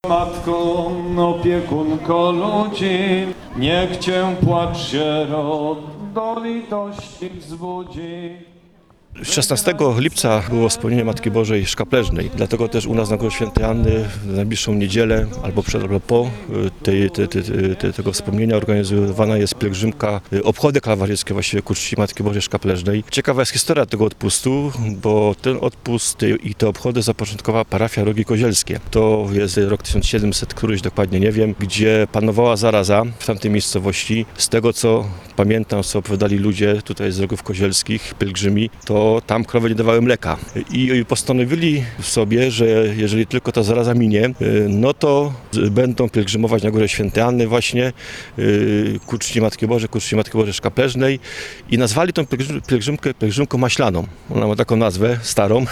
Matką, opiekunko ludzi, niech Cię płacz sierot do litości wzbudzi. 16 lipca było wspomnienie Matki Bożej Szkapleżnej, dlatego też u nas na Górze Świętej Anny w najbliższą niedzielę, albo przed, albo po tego wspomnienia organizowana jest pielgrzymka, obchody kalwaryjskie właściwie ku czci Matki Bożej Szkapleżnej. Ciekawa jest historia tego odpustu, bo ten odpust i te obchody zapoczątkowała parafia Rogi Kozielskie. To jest rok 1700, któryś dokładnie nie wiem, gdzie panowała zaraza w tamtej miejscowości. Z tego co pamiętam, co opowiadali ludzie tutaj z Rogów Kozielskich, pielgrzymi, to tam krowy nie dawały mleka i postanowili sobie, że jeżeli tylko ta zaraza minie, no to będą pielgrzymować na Górę Świętej Anny właśnie ku czci Matki Bożej, ku czci Matki Bożej Szkapleżnej i nazwali tą pielgrzymkę pielgrzymką maślaną. Ona ma taką nazwę starą.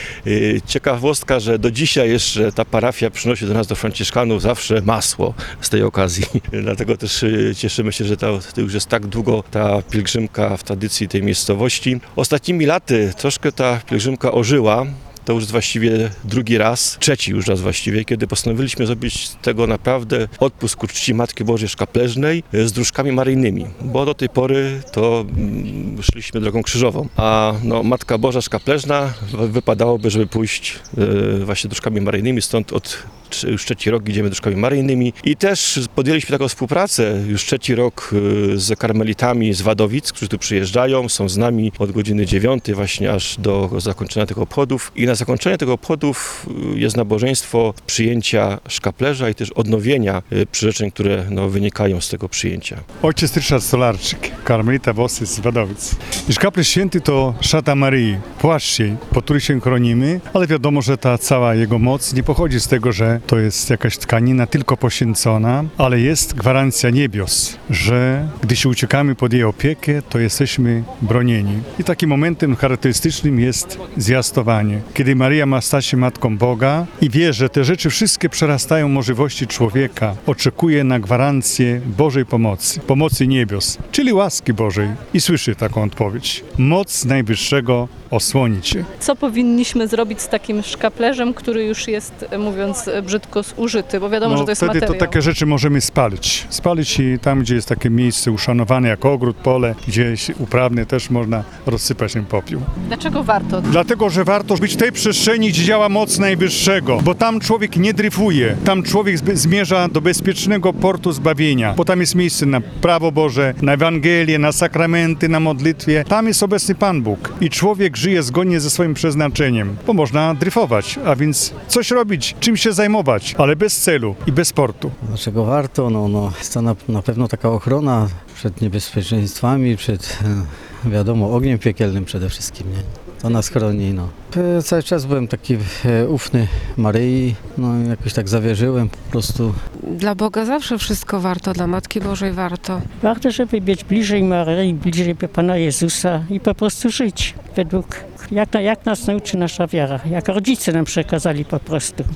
Ciekawostka, że do dzisiaj jeszcze ta parafia przynosi do nas, do franciszkanów, zawsze masło z tej okazji. Dlatego też cieszymy się, że to już jest tak długo ta pielgrzymka w tradycji tej miejscowości. Ostatnimi laty troszkę ta pielgrzymka ożyła. To już właściwie drugi raz, trzeci już raz właściwie, kiedy postanowiliśmy zrobić z tego naprawdę odpust ku czci Matki Bożej Szkapleżnej z dróżkami maryjnymi, bo do tej pory to szliśmy drogą krzyżową, a no, Matka Boża Szkapleżna wypadałoby, żeby pójść właśnie dróżkami maryjnymi, stąd już trzeci rok idziemy dróżkami maryjnymi i też podjęliśmy taką współpracę już trzeci rok z karmelitami z Wadowic, którzy tu przyjeżdżają, są z nami od godziny 9 właśnie aż do zakończenia tych obchodów i na zakończenie tych obchodów jest nabożeństwo przyjęcia szkaplerza i też odnowienia przyrzeczeń, które wynikają z tego przyjęcia. Ojciec Ryszard Stolarczyk, karmelita Wosy z Wadowic. I szkaplerz święty to szata Maryi, płaszcz jej, pod który się chronimy, ale wiadomo, że ta cała jego moc nie pochodzi z tego, że to jest jakaś tkanina tylko poświęcona, ale jest gwarancja niebios, że gdy się uciekamy pod jej opiekę, to jesteśmy bronieni. I takim momentem charakterystycznym jest zwiastowanie, kiedy Maryja ma stać się Matką Boga i wie, że te rzeczy wszystkie przerastają możliwości człowieka, oczekuje na gwarancję Bożej pomocy niebios, czyli łaski Bożej i słyszy taką odpowiedź. Moc Najwyższego osłoni cię. Co powinniśmy zrobić z takim szkaplerzem, który już jest, mówiąc brzydko, zużyty, bo wiadomo, że to jest wtedy materiał. to takie rzeczy możemy spalić. Spalić i tam, gdzie jest takie miejsce uszanowane jak ogród, pole, gdzieś uprawne, też można rozsypać ten popiół. Dlaczego warto? Dlatego, że warto być w tej przestrzeni, gdzie działa moc Najwyższego, bo tam człowiek nie dryfuje, tam człowiek zmierza do bezpiecznego portu zbawienia, bo tam jest miejsce na prawo Boże, na Ewangelię, na sakramenty, na modlitwie. Tam jest obecny Pan Bóg i człowiek żyje zgodnie ze swoim przeznaczeniem, bo można dryfować, a więc coś robić, czym się zajmować, ale bez celu i bez portu. Dlaczego warto? Jest to na pewno taka ochrona przed niebezpieczeństwami, przed wiadomo, ogniem piekielnym przede wszystkim, nie? To nas chroni, Cały czas byłem taki ufny Maryi, jakoś tak zawierzyłem po prostu. Dla Boga zawsze wszystko warto, dla Matki Bożej warto. Warto, żeby być bliżej Maryi, bliżej Pana Jezusa i po prostu żyć według, jak nas nauczy nasza wiara, jak rodzice nam przekazali po prostu.